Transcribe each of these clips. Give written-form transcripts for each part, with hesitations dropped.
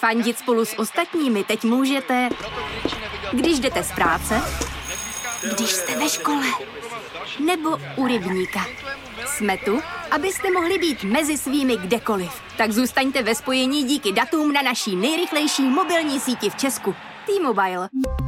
Fandit spolu s ostatními teď můžete, když jdete z práce, když jste ve škole, nebo u rybníka. Jsme tu, abyste mohli být mezi svými kdekoliv. Tak zůstaňte ve spojení díky datům na naší nejrychlejší mobilní síti v Česku. T-Mobile.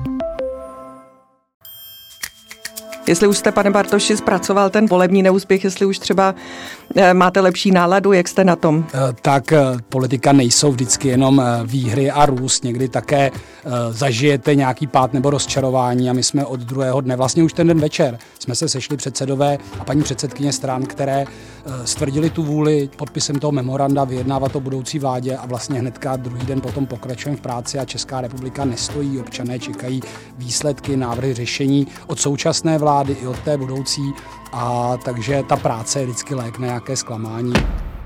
Jestli už jste, pane Bartoši, zpracoval ten volební neúspěch, jestli už třeba máte lepší náladu, jak jste na tom? Tak politika nejsou vždycky jenom výhry a růst, někdy také zažijete nějaký pád nebo rozčarování a my jsme od druhého dne, vlastně už ten den večer, jsme se sešli předsedové a paní předsedkyně stran, které stvrdili tu vůli podpisem toho memoranda vyjednávat o budoucí vládě a vlastně hnedka druhý den potom pokračujeme v práci a Česká republika nestojí, občané čekají výsledky, návrhy řešení od současné vlády i od té budoucí a takže ta práce je vždycky lék na nějaké zklamání.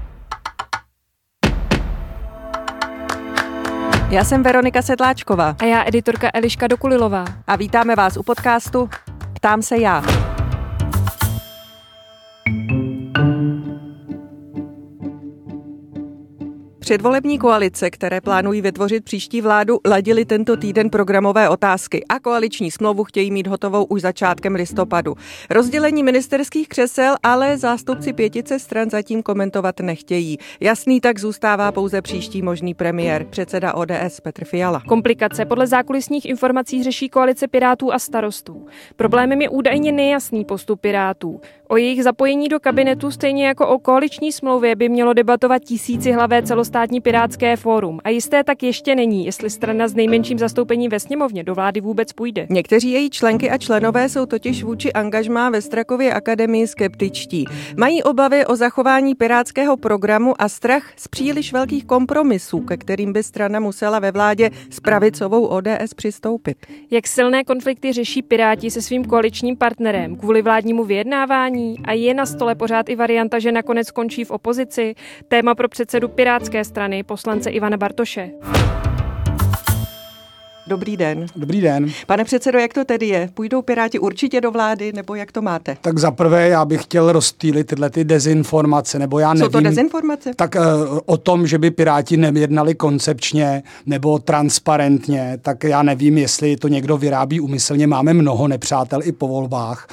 Já jsem Veronika Sedláčková. A já editorka Eliška Dokulilová. A vítáme vás u podcastu Ptám se já. Předvolební koalice, které plánují vytvořit příští vládu, ladily tento týden programové otázky a koaliční smlouvu chtějí mít hotovou už začátkem listopadu. Rozdělení ministerských křesel ale zástupci pětice stran zatím komentovat nechtějí. Jasný tak zůstává pouze příští možný premiér, předseda ODS Petr Fiala. Komplikace podle zákulisních informací řeší koalice Pirátů a Starostů. Problémem je údajně nejasný postup Pirátů. O jejich zapojení do kabinetu stejně jako o koaliční smlouvě by mělo debatovat tisícihlavé celostátní pirátské fórum. A jisté tak ještě není, jestli strana s nejmenším zastoupením ve sněmovně do vlády vůbec půjde. Někteří její členky a členové jsou totiž vůči angažmá ve Strakově akademii skeptičtí. Mají obavy o zachování pirátského programu a strach z příliš velkých kompromisů, ke kterým by strana musela ve vládě s pravicovou ODS přistoupit. Jak silné konflikty řeší Piráti se svým koaličním partnerem kvůli vládnímu vyjednávání a je na stole pořád i varianta, že nakonec skončí v opozici? Téma pro předsedu Pirátské strany, poslance Ivana Bartoše. Dobrý den. Dobrý den. Pane předsedo, jak to tedy je? Půjdou Piráti určitě do vlády, nebo jak to máte? Tak zaprvé já bych chtěl rozptýlit tyhle ty dezinformace, nebo já nevím. Co to dezinformace? Tak o tom, že by Piráti nejednali koncepčně nebo transparentně, tak já nevím, jestli to někdo vyrábí úmyslně. Máme mnoho nepřátel i po volbách.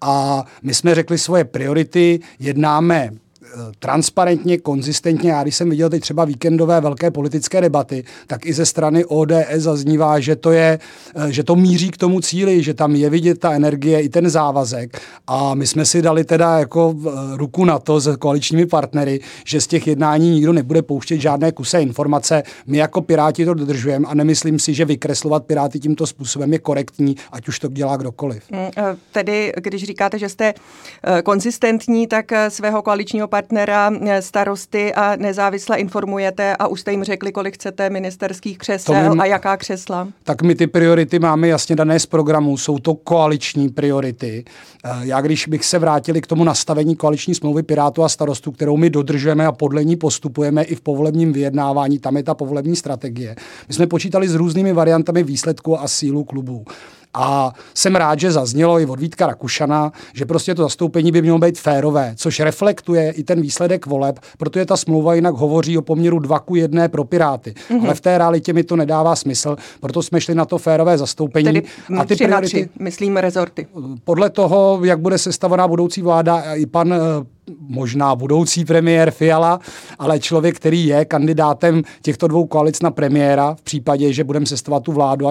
A my jsme řekli svoje priority, jednáme transparentně, konzistentně. Já když jsem viděl teď třeba víkendové velké politické debaty, tak i ze strany ODS zaznívá, že to míří k tomu cíli, že tam je vidět ta energie i ten závazek. A my jsme si dali teda jako ruku na to s koaličními partnery, že z těch jednání nikdo nebude pouštět žádné kusé informace. My jako Piráti to dodržujeme a nemyslím si, že vykreslovat Piráty tímto způsobem je korektní, ať už to dělá kdokoliv. Tedy, když říkáte, že jste konzistentní, tak svého koaličního partnera, Starosty a Nezávislé informujete a už jste jim řekli, kolik chcete ministerských křesel a jaká křesla? Tak my ty priority máme jasně dané z programu, jsou to koaliční priority. Já když bych se vrátili k tomu nastavení koaliční smlouvy Pirátů a Starostů, kterou my dodržujeme a podle ní postupujeme i v povolebním vyjednávání, tam je ta povolební strategie. My jsme počítali s různými variantami výsledků a sílu klubů. A jsem rád, že zaznělo i od Vítka Rakušana, že prostě to zastoupení by mělo být férové, což reflektuje i ten výsledek voleb, protože ta smlouva jinak hovoří o poměru 2:1 pro Piráty. Ale v té realitě mi to nedává smysl, proto jsme šli na to férové zastoupení. Tedy a ty 3:3, myslím rezorty. Podle toho, jak bude sestavená budoucí vláda, i pan možná budoucí premiér Fiala, ale člověk, který je kandidátem těchto dvou koalic na premiéra, v případě, že budeme sestavovat tu vládu a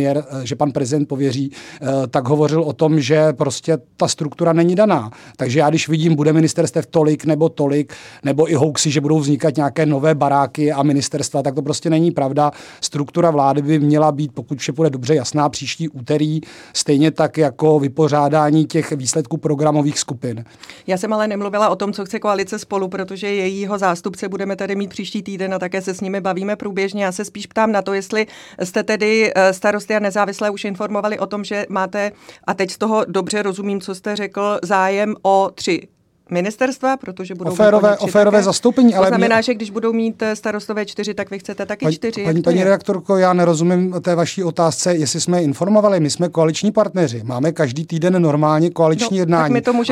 že pan prezident pověří, tak hovořil o tom, že prostě ta struktura není daná. Takže já když vidím, bude ministerstev tolik, nebo i hoaxy, že budou vznikat nějaké nové baráky a ministerstva, tak to prostě není pravda. Struktura vlády by měla být, pokud vše bude dobře, jasná příští úterý, stejně tak jako vypořádání těch výsledků programových skupin. Já jsem ale nemluvila o tom, co chce koalice Spolu, protože jejího zástupce budeme tady mít příští týden a také se s nimi bavíme průběžně. Já se spíš ptám na to, jestli jste tedy Starosty a Nezávislé už informovali o tom, že máte, a teď z toho dobře rozumím, co jste řekl, zájem o 3 ministerstva, protože budou o férové zastoupení. To znamená, že když budou mít starostové 4, tak vy chcete taky 4. Paní redaktorko, já nerozumím té vaší otázce, jestli jsme informovali. My jsme koaliční partneři. Máme každý týden normálně koaliční jednání.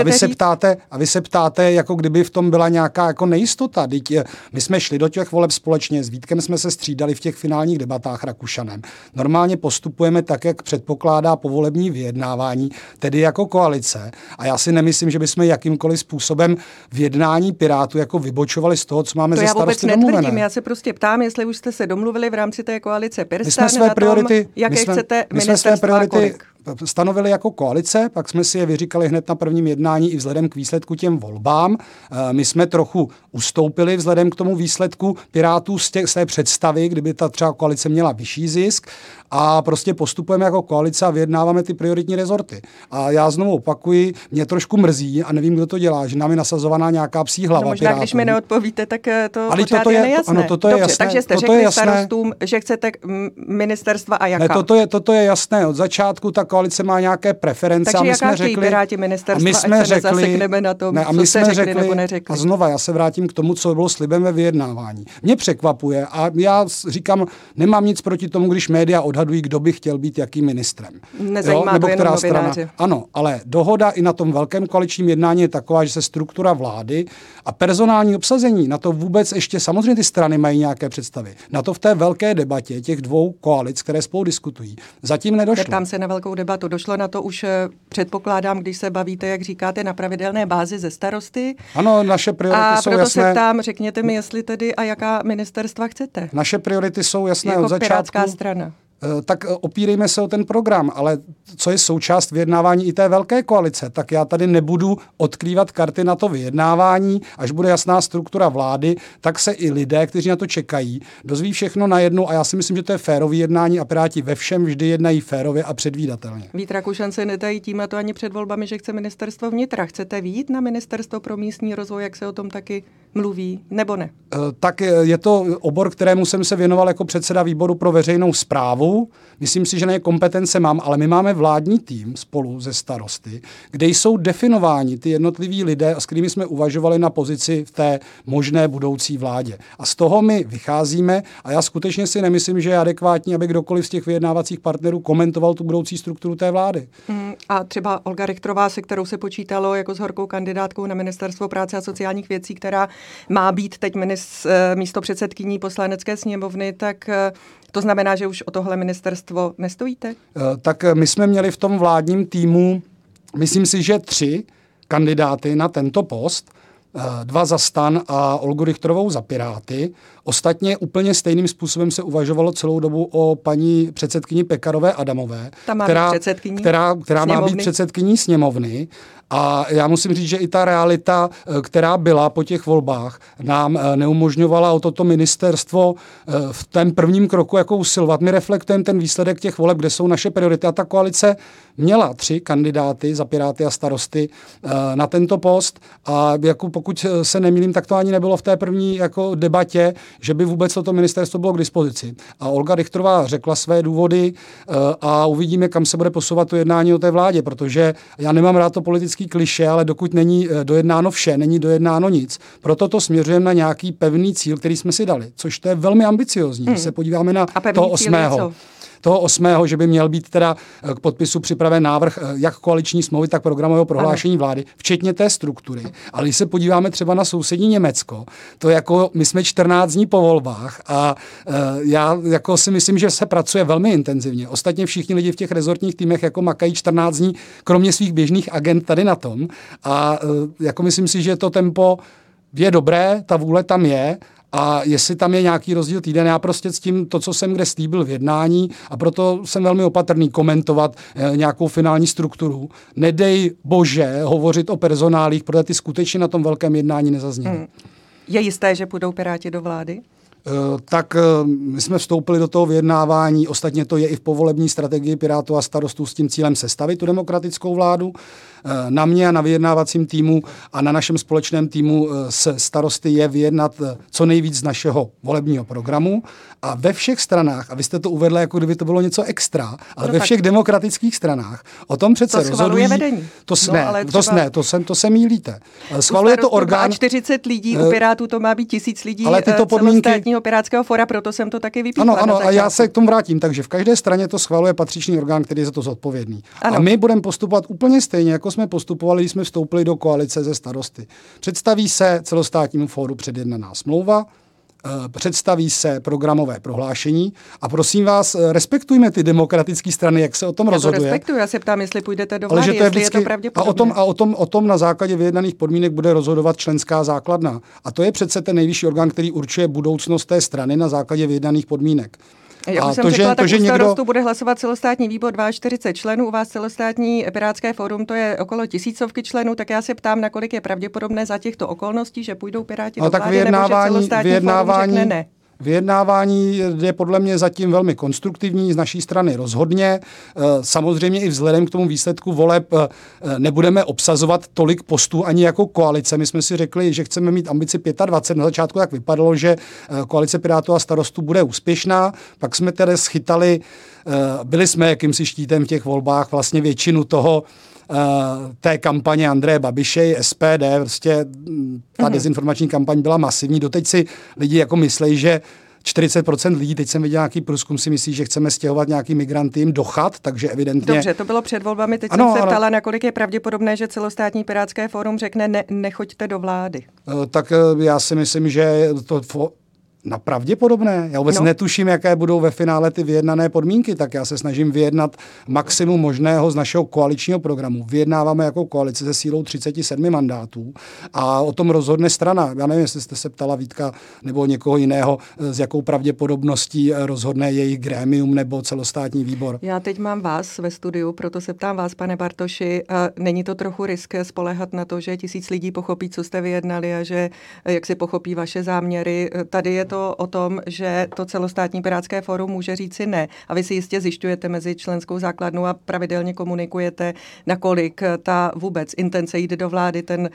A vy se ptáte, jako kdyby v tom byla nějaká jako nejistota. My jsme šli do těch voleb společně, s Vítkem jsme se střídali v těch finálních debatách Rakušanem. Normálně postupujeme tak, jak předpokládá povolební vyjednávání, tedy jako koalice. A já si nemyslím, že bychom jakýmkoliv způsobem v jednání Pirátů jako vybočovali z toho, co máme ze starosty domluvené. Já vůbec netvrdím, já se prostě ptám, jestli už jste se domluvili v rámci té koalice PirSTAN na tom, jaké chcete ministerstva kolik. Stanovili jako koalice, pak jsme si je vyříkali hned na prvním jednání i vzhledem k výsledku těm volbám. My jsme trochu ustoupili vzhledem k tomu výsledku Pirátů z té představy, kdyby ta třeba koalice měla vyšší zisk, a prostě postupujeme jako koalice a vyjednáváme ty prioritní rezorty. A já znovu opakuji, mě trošku mrzí a nevím, kdo to dělá, že nám je nasazovaná nějaká psí hlava. No možná, Pirátů. Když mi neodpovíte, tak to ale pořád toto je nejasné. Ano, toto je dobře, jasné. Takže jste řekli starostům, že chcete ministerstva a jaká? Ne, toto je jasné. Od začátku ta koalice má nějaké preference. Takže a my jaká jsme řekli, Piráti ministerstva, ať se nezasekneme na tom, co jste řekli nebo neřekli. A znova, já se vrátím k tomu, co bylo slibem ve vyjednávání. Mě překvapuje a já říkám, nemám nic proti tomu, když média odhadují, kdo by chtěl být jaký ministrem. Nezajímá to jenom novináři. Ano, ale dohoda i na tom velkém koaličním jednání je taková, že se struktura vlády a personální obsazení, na to vůbec ještě samozřejmě ty strany mají nějaké představy. Na to v té velké debatě těch dvou koalic, které spolu diskutují, zatím nedošlo. Tam se na velkou debatu došlo, na to už předpokládám, když se bavíte, jak říkáte, na pravidelné bázi ze starosty. Ano, naše priority jsou jasné. A proto se ptám, řekněte mi, jestli tedy a jaká ministerstva chcete. Naše priority jsou jasné jako od začátku. Pirátská strana. Tak opírejme se o ten program, ale co je součást vyjednávání i té velké koalice, tak já tady nebudu odkrývat karty na to vyjednávání, až bude jasná struktura vlády, tak se i lidé, kteří na to čekají, dozví všechno najednou a já si myslím, že to je férový jednání a Piráti ve všem vždy jednají férově a předvídatelně. Vít Rakušan se netají tím a to ani před volbami, že chce ministerstvo vnitra. Chcete vyjít na ministerstvo pro místní rozvoj, jak se o tom taky mluví, nebo ne? Tak je to obor, kterému jsem se věnoval jako předseda výboru pro veřejnou správu. Myslím si, že na ně kompetence mám, ale my máme vládní tým spolu ze starosty, kde jsou definováni ty jednotliví lidé, s kterými jsme uvažovali na pozici v té možné budoucí vládě. A z toho my vycházíme a já skutečně si nemyslím, že je adekvátní, aby kdokoliv z těch vyjednávacích partnerů komentoval tu budoucí strukturu té vlády. A třeba Olga Richterová, se kterou se počítalo jako s horkou kandidátkou na Ministerstvo práce a sociálních věcí, která má být teď místopředsedkyní Poslanecké sněmovny, tak to znamená, že už o tohle ministerstvo nestojíte? Tak my jsme měli v tom vládním týmu, myslím si, že 3 kandidáty na tento post, 2 za STAN a Olgu Richterovou za Piráty. Ostatně úplně stejným způsobem se uvažovalo celou dobu o paní předsedkyni Pekarové Adamové, která má být předsedkyní sněmovny. A já musím říct, že i ta realita, která byla po těch volbách, nám neumožňovala o toto ministerstvo v tom prvním kroku jako usilovat. My reflektujeme ten výsledek těch voleb, kde jsou naše priority. A ta koalice měla 3 kandidáty za Piráty a starosty na tento post. A jako pokud se nemýlím, tak to ani nebylo v té první jako debatě, že by vůbec toto ministerstvo bylo k dispozici. A Olga Richterová řekla své důvody a uvidíme, kam se bude posouvat to jednání o té vládě, protože já nemám rád to politický klišé, ale dokud není dojednáno vše, není dojednáno nic. Proto to směřujeme na nějaký pevný cíl, který jsme si dali, což to je velmi ambiciozní. Když se podíváme na toho 8., že by měl být teda k podpisu připraven návrh jak koaliční smlouvy, tak programového prohlášení vlády, včetně té struktury. Ale když se podíváme třeba na sousední Německo, to jako my jsme 14 dní po volbách a já jako si myslím, že se pracuje velmi intenzivně. Ostatně všichni lidi v těch rezortních týmech jako makají 14 dní, kromě svých běžných agent tady na tom. A jako myslím si, že to tempo je dobré, ta vůle tam je. A jestli tam je nějaký rozdíl týden, já prostě s tím to, co jsem kde slíbil v jednání, a proto jsem velmi opatrný komentovat nějakou finální strukturu. Nedej bože hovořit o personálích, protože ty skutečně na tom velkém jednání nezazněly. Je jisté, že půjdou Piráti do vlády? Tak my jsme vstoupili do toho vyjednávání, ostatně to je i v povolební strategii Pirátů a starostů s tím cílem sestavit tu demokratickou vládu. Na mě a na vyjednávacím týmu a na našem společném týmu se starosty je vyjednat co nejvíc z našeho volebního programu a ve všech stranách, a vy jste to uvedla, jako kdyby to bylo něco extra, ale ve všech demokratických stranách o tom přece rozhodují. Vedení. To se mýlíte. Schvaluje to orgán. 40 lidí, u Pirátů to má být 1000 lidí, ale tyto podmínky celostátního pirátského fora, proto jsem to taky vypíchla. Ano, a já se k tomu vrátím. Takže v každé straně to schvaluje patřičný orgán, který je za to zodpovědný. Ano. A my budeme postupovat úplně stejně, jako jsme postupovali, když jsme vstoupili do koalice ze starosty. Představí se celostátnímu fóru předjednaná smlouva, představí se programové prohlášení a prosím vás, respektujme ty demokratické strany, jak se o tom rozhoduje. Já to respektuju, já se ptám, jestli půjdete do vlády, jestli je to pravděpodobné. A o tom na základě vyjednaných podmínek bude rozhodovat členská základna. A to je přece ten nejvyšší orgán, který určuje budoucnost té strany na základě vyjednaných podmínek. Jak už jsem řekla, tak u starostu bude hlasovat celostátní výbor 42 členů, u vás celostátní pirátské fórum, to je okolo 1000 členů, tak já se ptám, nakolik je pravděpodobné za těchto okolností, že půjdou Piráti do vlády, nebo že celostátní fórum řekne ne. Vyjednávání je podle mě zatím velmi konstruktivní, z naší strany rozhodně. Samozřejmě i vzhledem k tomu výsledku voleb nebudeme obsazovat tolik postů ani jako koalice. My jsme si řekli, že chceme mít ambici 25. Na začátku tak vypadalo, že koalice Pirátů a starostů bude úspěšná. Pak jsme tedy schytali, byli jsme jakýmsi štítem v těch volbách, vlastně většinu toho té kampaně Andreje Babiše, SPD, prostě ta dezinformační kampaň byla masivní. Doteď si lidi jako myslejí, že 40% lidí, teď jsem viděl nějaký průzkum, si myslí, že chceme stěhovat nějaký migranty jim do chat, takže evidentně... Dobře, to bylo před volbami, teď jsem se ptala, nakolik je pravděpodobné, že celostátní pirátské fórum řekne nechoďte do vlády. Tak já si myslím, že to... Na pravděpodobné. Já vůbec netuším, jaké budou ve finále ty vyjednané podmínky, tak já se snažím vyjednat maximum možného z našeho koaličního programu. Vyjednáváme jako koalice se sílou 37 mandátů a o tom rozhodne strana. Já nevím, jestli jste se ptala Vítka nebo někoho jiného, s jakou pravděpodobností rozhodne jejich grémium nebo celostátní výbor. Já teď mám vás ve studiu, proto se ptám vás, pane Bartoši, není to trochu risk spoléhat na to, že 1000 lidí pochopí, co jste vyjednali a že jak si pochopí vaše záměry. Tady je to o tom, že to celostátní pirátské fórum může říci ne. A vy si jistě zjišťujete mezi členskou základnou a pravidelně komunikujete, nakolik ta vůbec intence jít do vlády, ten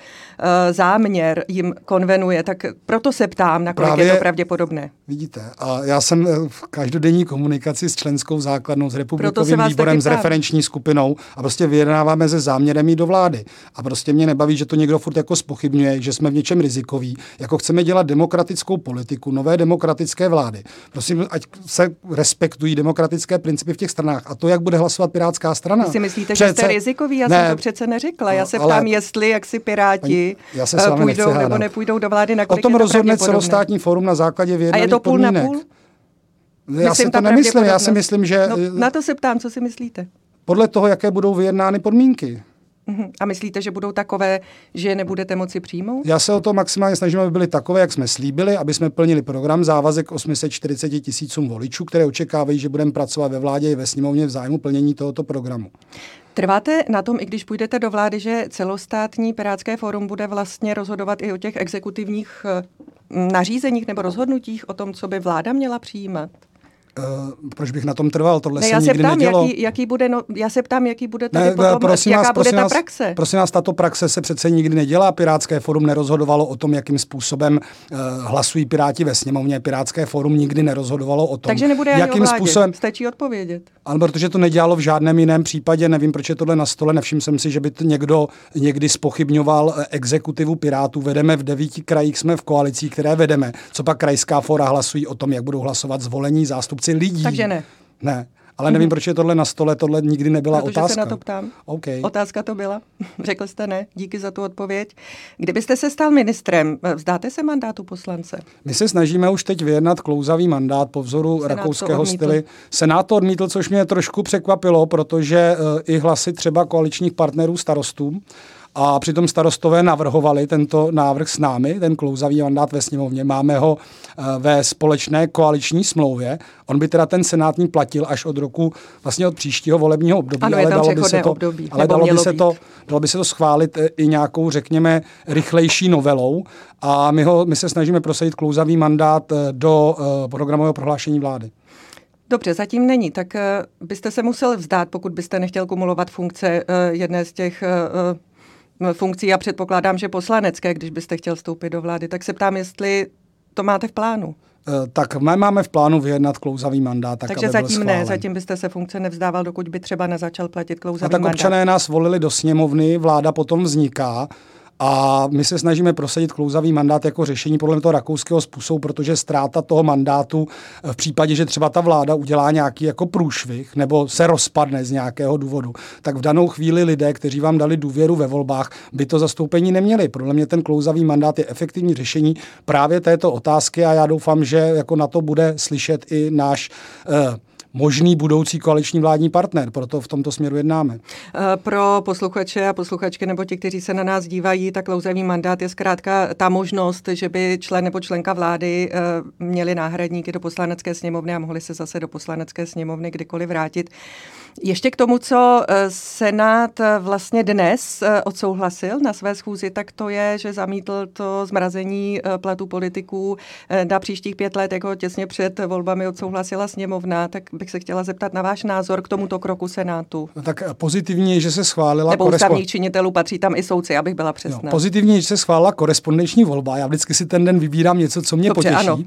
záměr jim konvenuje. Tak proto se ptám, nakolik je to pravděpodobné. Vidíte, a já jsem v každodenní komunikaci s členskou základnou, s republikovým výborem, s referenční skupinou a prostě vyjednáváme se záměrem jít do vlády. A prostě mě nebaví, že to někdo furt jako zpochybňuje, že jsme v něčem rizikoví, jako chceme dělat demokratickou politiku, nové demokratické vlády. Prosím, ať se respektují demokratické principy v těch stranách. A to, jak bude hlasovat Pirátská strana. Vy si myslíte, že jste rizikový? Já jsem to přece neřekla. Já se ptám, jestli jak si Piráti půjdou nebo nepůjdou do vlády, nakolik o tom rozhodne celostátní fórum na základě vyjednaných podmínek. A je to půl na půl? Já si to nemyslím. Já si myslím, že... Na to se ptám, co si myslíte? Podle toho, jaké budou vyjednány podmínky. A myslíte, že budou takové, že je nebudete moci přijmout? Já se o to maximálně snažím, aby byly takové, jak jsme slíbili, aby jsme plnili program, závazek 840 000 voličů, které očekávají, že budeme pracovat ve vládě i ve sněmovně v zájmu plnění tohoto programu. Trváte na tom, i když půjdete do vlády, že celostátní pirátské fórum bude vlastně rozhodovat i o těch exekutivních nařízeních nebo rozhodnutích o tom, co by vláda měla přijímat? Proč bych na tom trval? Tohle se já nikdy nedělo. Já se ptám, jaký bude tady potom, jaká bude ta praxe. Prosím vás, tato praxe se přece nikdy nedělá. Pirátské fórum nerozhodovalo o tom, jakým způsobem hlasují Piráti ve sněmovně. Pirátské fórum nikdy nerozhodovalo o tom, takže nebude ani jakým způsobem. Stačí odpovědět. Ale protože to nedělalo v žádném jiném případě, nevím, proč je tohle na stole, nevšiml jsem si, že by to někdo někdy zpochybňoval exekutivu Pirátů. Vedeme v 9 krajích, jsme v koalicích, které vedeme. Co pak krajská fóra hlasují o tom, jak budou hlasovat zvolení zástupci lidí. Takže ne. Ne, ale nevím, proč je tohle na stole, tohle nikdy nebyla otázka. Protože se na to ptám. Okay. Otázka to byla. Řekl jste ne, díky za tu odpověď. Kdybyste se stal ministrem, vzdáte se mandátu poslance? My se snažíme už teď vyjednat klouzavý mandát po vzoru rakouského stylu. Senát to odmítl, což mě trošku překvapilo, protože i hlasy třeba koaličních partnerů starostů, a přitom starostové navrhovali tento návrh s námi, ten klouzavý mandát ve sněmovně. Máme ho ve společné koaliční smlouvě. On by teda ten senátní platil až od roku, vlastně od příštího volebního období. Ano, ale dalo by se to schválit i nějakou, řekněme, rychlejší novelou. A my se snažíme prosadit klouzavý mandát do programového prohlášení vlády. Dobře, zatím není, tak byste se musel vzdát, pokud byste nechtěl kumulovat funkce jedné z těch funkcí. Já předpokládám, že poslanecké, když byste chtěl vstoupit do vlády, tak se ptám, jestli to máte v plánu. Tak my máme v plánu vyjednat klouzavý mandát. Takže aby byl zatím schválen. ne, zatím byste se funkce nevzdával, dokud by třeba nezačal platit klouzavý mandát. A tak občané nás volili do sněmovny, vláda potom vzniká a my se snažíme prosadit klouzavý mandát jako řešení podle toho rakouského způsobu, protože ztráta toho mandátu v případě, že třeba ta vláda udělá nějaký jako průšvih nebo se rozpadne z nějakého důvodu, tak v danou chvíli lidé, kteří vám dali důvěru ve volbách, by to zastoupení neměli. Podle mě ten klouzavý mandát je efektivní řešení právě této otázky a já doufám, že jako na to bude slyšet i náš možný budoucí koaliční vládní partner, proto v tomto směru jednáme. Pro posluchače a posluchačky nebo ti, kteří se na nás dívají, tak klouzavý mandát je zkrátka ta možnost, že by člen nebo členka vlády měli náhradníky do poslanecké sněmovny a mohli se zase do poslanecké sněmovny kdykoliv vrátit. Ještě k tomu, co Senát vlastně dnes odsouhlasil na své schůzi, tak to je, že zamítl to zmrazení platů politiků na příštích 5 let, jako těsně před volbami odsouhlasila sněmovna. Tak bych se chtěla zeptat na váš názor k tomuto kroku Senátu. Tak pozitivní je, že se schválila... Nebo ústavních činitelů, patří tam i soudci, abych byla přesná. No, pozitivní je, že se schválila korespondenční volba. Já vždycky si ten den vybírám něco, co mě potěší. Ano.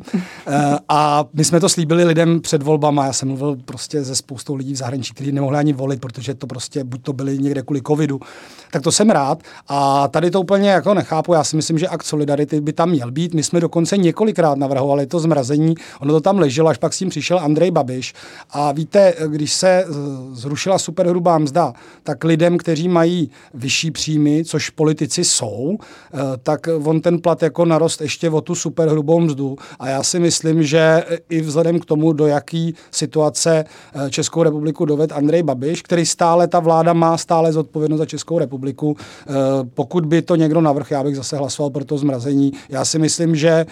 A my jsme to slíbili lidem před volbama. Já jsem mluvil prostě se spoustou lidí v zahraničí, kteří nemohli ani volit, protože to prostě buď to byli někde kvůli covidu. Tak to jsem rád. A tady to úplně jako nechápu. Já si myslím, že akt solidarity by tam měl být. My jsme dokonce několikrát navrhovali to zmrazení. Ono to tam leželo, až pak s tím přišel Andrej Babiš. A víte, když se zrušila superhrubá mzda, tak lidem, kteří mají vyšší příjmy, což politici jsou, tak on ten plat jako narost ještě o tu superhrubou mzdu. A já si myslím, že i vzhledem k tomu, do jaký situace Českou republiku doved Andrej Babiš, který stále, ta vláda má stále zodpovědnost za Českou republiku. Pokud by to někdo navrhl, já bych zase hlasoval pro to zmrazení. Já si myslím, že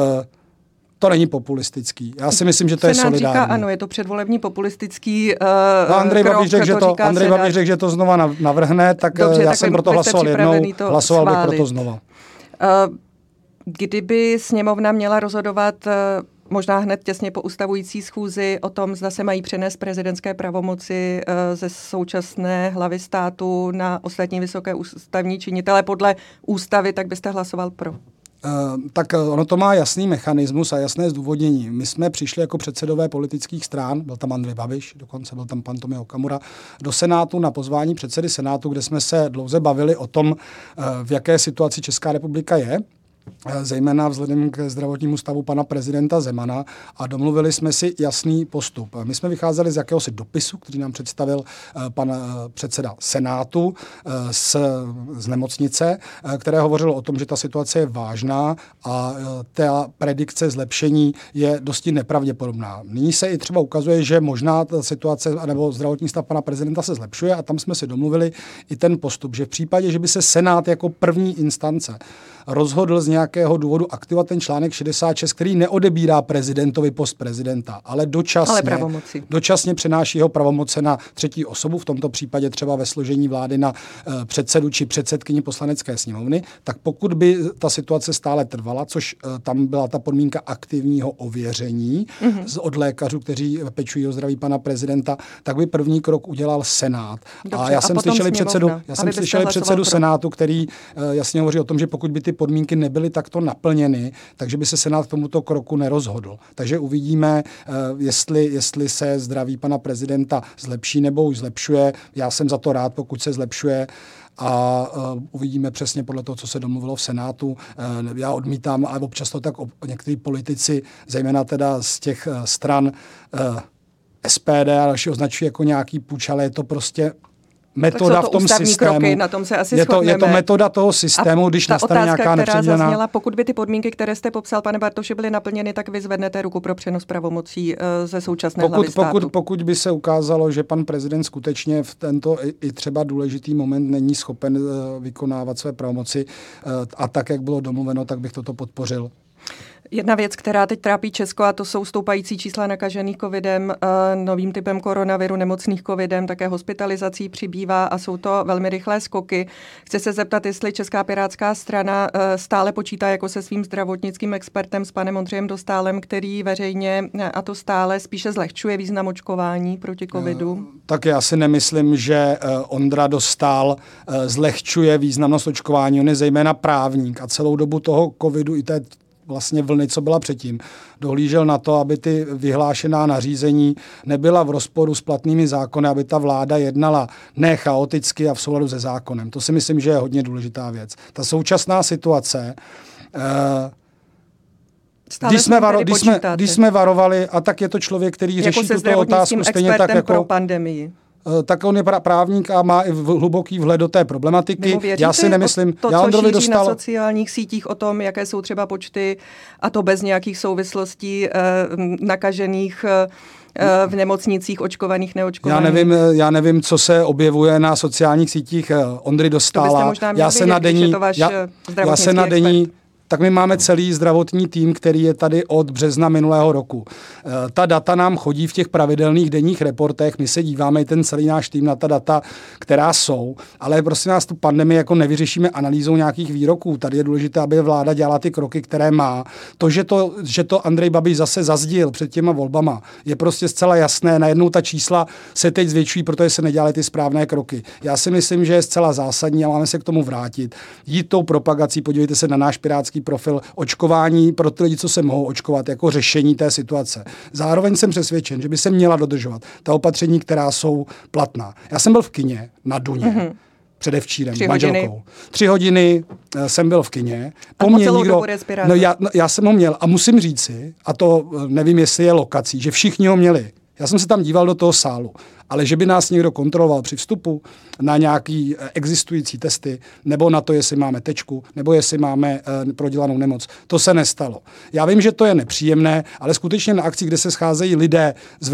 to není populistický. Já si myslím, že to je solidární. Říká, ano, je to předvolební populistický Andrej krok, Babiš řekl, že to znova navrhne, tak dobře, já jsem proto hlasoval jednou, hlasoval bych proto znova. Kdyby sněmovna měla rozhodovat možná hned těsně po ustavující schůzi o tom, zda se mají přenést prezidentské pravomoci ze současné hlavy státu na ostatní vysoké ústavní činitele podle ústavy, tak byste hlasoval pro? Tak ono to má jasný mechanismus a jasné zdůvodnění. My jsme přišli jako předsedové politických stran, byl tam Andrej Babiš, dokonce byl tam pan Tomio Okamura, do Senátu na pozvání předsedy Senátu, kde jsme se dlouze bavili o tom, v jaké situaci Česká republika je, zejména vzhledem k zdravotnímu stavu pana prezidenta Zemana a domluvili jsme si jasný postup. My jsme vycházeli z jakéhosi dopisu, který nám představil pan předseda Senátu z nemocnice, které hovořilo o tom, že ta situace je vážná a ta predikce zlepšení je dosti nepravděpodobná. Nyní se i třeba ukazuje, že možná ta situace nebo zdravotní stav pana prezidenta se zlepšuje a tam jsme si domluvili i ten postup, že v případě, že by se Senát jako první instance rozhodl z nějakého důvodu aktivovat ten článek 66, který neodebírá prezidentovi post prezidenta, ale dočasně přenáší jeho pravomoce na třetí osobu, v tomto případě třeba ve složení vlády na předsedu či předsedkyni poslanecké sněmovny, tak pokud by ta situace stále trvala, což tam byla ta podmínka aktivního ověření od lékařů, kteří pečují o zdraví pana prezidenta, tak by první krok udělal Senát. Dobře, a já jsem slyšel předsedu Senátu, který jasně hovoří o tom, že pokud by ty podmínky nebyly takto naplněny, takže by se Senát k tomuto kroku nerozhodl. Takže uvidíme, jestli se zdraví pana prezidenta zlepší nebo už zlepšuje. Já jsem za to rád, pokud se zlepšuje a uvidíme přesně podle toho, co se domluvilo v Senátu. Já odmítám, a občas to tak někteří politici, zejména teda z těch stran SPD a další označují jako nějaký půjč, ale je to prostě metoda v tom systému. Kroky, na tom se asi je to metoda toho systému, když nastane nějaká nepředvídaná. Zazněla, pokud by ty podmínky, které jste popsal, pane Bartoši, byly naplněny, tak vy zvednete ruku pro přenos pravomocí ze současné hlavy státu. Pokud by se ukázalo, že pan prezident skutečně v tento i třeba důležitý moment není schopen vykonávat své pravomoci a tak, jak bylo domluveno, tak bych toto podpořil. Jedna věc, která teď trápí Česko, a to jsou stoupající čísla nakažených covidem, novým typem koronaviru, nemocných covidem, také hospitalizací přibývá a jsou to velmi rychlé skoky. Chci se zeptat, jestli Česká pirátská strana stále počítá jako se svým zdravotnickým expertem, s panem Ondřejem Dostálem, který veřejně, a to stále, spíše zlehčuje význam očkování proti covidu. Tak já si nemyslím, že Ondra Dostál zlehčuje významnost očkování. On je zejména právník a celou dobu toho covidu i té vlastně vlny, co byla předtím, dohlížel na to, aby ty vyhlášená nařízení nebyla v rozporu s platnými zákony, aby ta vláda jednala ne chaoticky a v souladu se zákonem. To si myslím, že je hodně důležitá věc. Ta současná situace, když jsme varovali, a tak je to člověk, který řeší tuto otázku stejně tak jako pro pandemii. Tak on je právník a má i hluboký vhled do té problematiky. Já si nemyslím, to, co šíří na sociálních sítích o tom, jaké jsou třeba počty, a to bez nějakých souvislostí nakažených v nemocnicích, očkovaných, neočkovaných. Já nevím, co se objevuje na sociálních sítích Ondry Dostála. Já se na denní tak my máme celý zdravotní tým, který je tady od března minulého roku. Ta data nám chodí v těch pravidelných denních reportech, my se díváme i ten celý náš tým na ta data, která jsou, ale prostě nás tu pandemii jako nevyřešíme analýzou nějakých výroků. Tady je důležité, aby vláda dělala ty kroky, které má. To, že to Andrej Babiš zase zazdil před těma volbama, je prostě zcela jasné. Najednou ta čísla se teď zvětšují, protože se nedělaly ty správné kroky. Já si myslím, že je zcela zásadní a máme se k tomu vrátit. Jít tou propagací, podívejte se na náš pirátský profil, očkování pro ty lidi, co se mohou očkovat, jako řešení té situace. Zároveň jsem přesvědčen, že by se měla dodržovat ta opatření, která jsou platná. Já jsem byl v kině na Duně. Předevčírem, 3 manželkou. 3 hodiny jsem byl v kině. A po celou dobu respirátor. Já jsem ho měl a musím říci, a to nevím, jestli je lokací, že všichni ho měli. Já jsem se tam díval do toho sálu, ale že by nás někdo kontroloval při vstupu na nějaký existující testy, nebo na to, jestli máme tečku, nebo jestli máme prodělanou nemoc, to se nestalo. Já vím, že to je nepříjemné, ale skutečně na akci, kde se scházejí lidé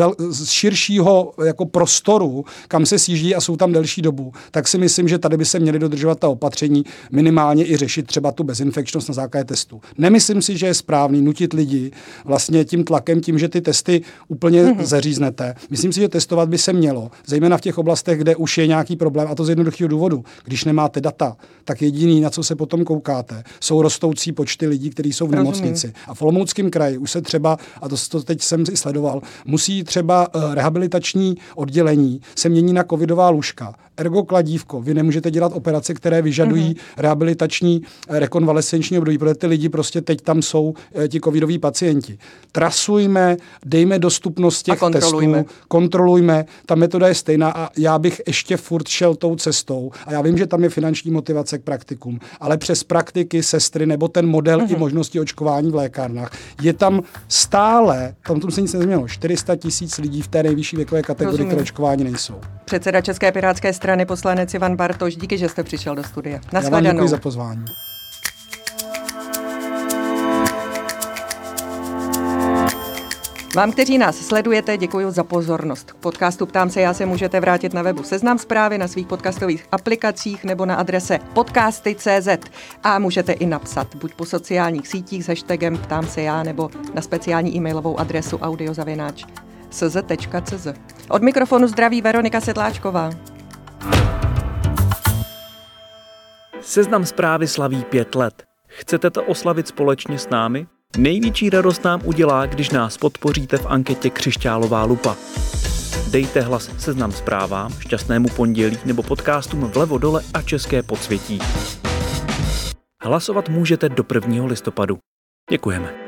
z širšího jako prostoru, kam se sjíždí a jsou tam delší dobu, tak si myslím, že tady by se měly dodržovat ta opatření, minimálně i řešit třeba tu bezinfekčnost na základě testu. Nemyslím si, že je správný nutit lidi vlastně tím tlakem, tím, že ty testy úplně zaříznete. Myslím si, že testovat by se mělo, zejména v těch oblastech, kde už je nějaký problém, a to z jednoduchého důvodu. Když nemáte data, tak jediný, na co se potom koukáte, jsou rostoucí počty lidí, kteří jsou v nemocnici. A v Olomouckém kraji už se třeba, a to teď jsem si sledoval, musí třeba rehabilitační oddělení se mění na covidová lůžka. Ergo kladívko, vy nemůžete dělat operace, které vyžadují rehabilitační rekonvalescenční období, protože ty lidi prostě teď tam jsou ti covidoví pacienti. Trasujme, dejme dostupnost těch testů, kontrolujme. Ta metoda je stejná a já bych ještě furt šel tou cestou. A já vím, že tam je finanční motivace k praktikům, ale přes praktiky, sestry nebo ten model i možnosti očkování v lékárnách je tam stále, tam se nic nezměnilo, 400 000 lidí v té nejvyšší věkové kategorii, které očkování nejsou. Předseda České pirátské strany poslanec Ivan Bartoš, díky, že jste přišel do studia. Já vám děkuji za pozvání. Vám, kteří nás sledujete, děkuji za pozornost. K podcastu Ptám se já se můžete vrátit na webu Seznam Zprávy, na svých podcastových aplikacích nebo na adrese podcasty.cz a můžete i napsat buď po sociálních sítích s hashtagem Ptám se já nebo na speciální e-mailovou adresu audio@cz.cz. Od mikrofonu zdraví Veronika Sedláčková. Seznam Zprávy slaví 5 let. Chcete to oslavit společně s námi? Největší radost nám udělá, když nás podpoříte v anketě Křišťálová lupa. Dejte hlas Seznam Zprávám, Šťastnému pondělí nebo podcastům Vlevo dole a České podsvětí. Hlasovat můžete do 1. listopadu. Děkujeme.